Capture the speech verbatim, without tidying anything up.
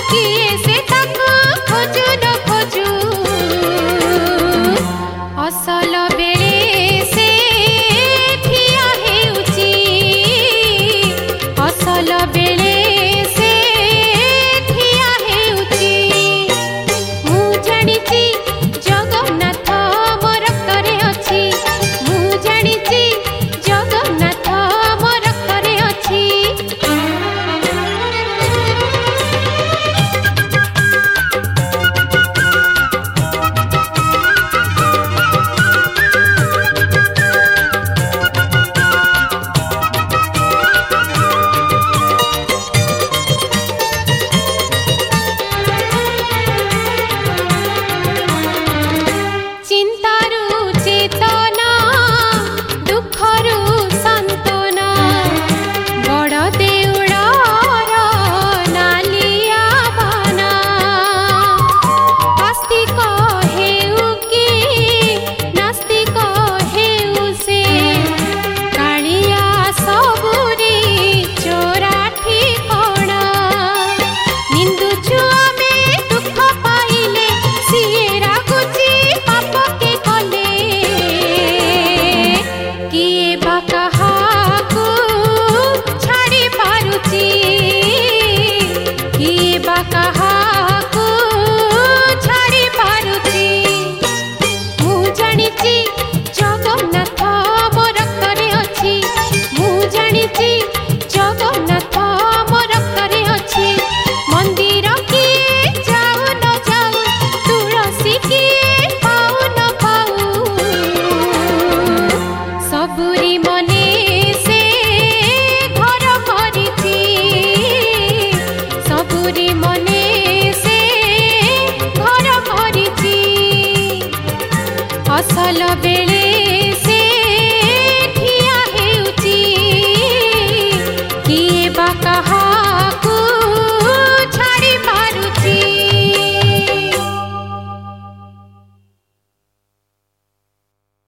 किए से ताकू खोजु न खोजु असल बेले से ठिया हेउची असल बेले से ठिया हेउची मु जानिची जगन्नाथ मो रक्तरे अछि मु जानिची जगन्नाथ मो रक्तरे अछि चिंतारु चेतना दुखरु संतना बड़ देउड़र नालिया बना आस्तिक हेउ कि नास्तिक हेउ से कालिया सबुरी चोरा ठिकणा निंदुछु आमे दुख पाइले सिए रागुची पाप के कले किए बा काहाकू छाड़ी पारुची किए बा काहाकू छाड़ी पारुची मु जानिची जगन्नाथ मो रक्तरे अछि मु जानिची जगन्नाथ मो रक्तरे अछि मंदिर किए जाऊ न जाऊ तुलसी किए पाऊ न पाऊ सबुरी मने से घर करिची सबुरी मने से घर करिची असल बेले से ठिया हेउची किए बा काहा